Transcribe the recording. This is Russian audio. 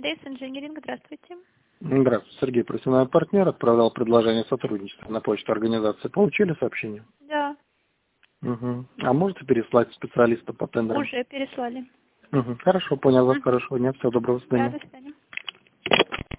Дейс Инжиниринг, здравствуйте. Здравствуйте, Сергей, профессиональный партнер, отправлял предложение сотрудничества на почту организации. Получили сообщение? Да, Угу. А можете переслать специалиста по тендерам? уже переслали. Угу. Хорошо, понял вас, хорошего дня, всего доброго, до Да, свидания. до свидания.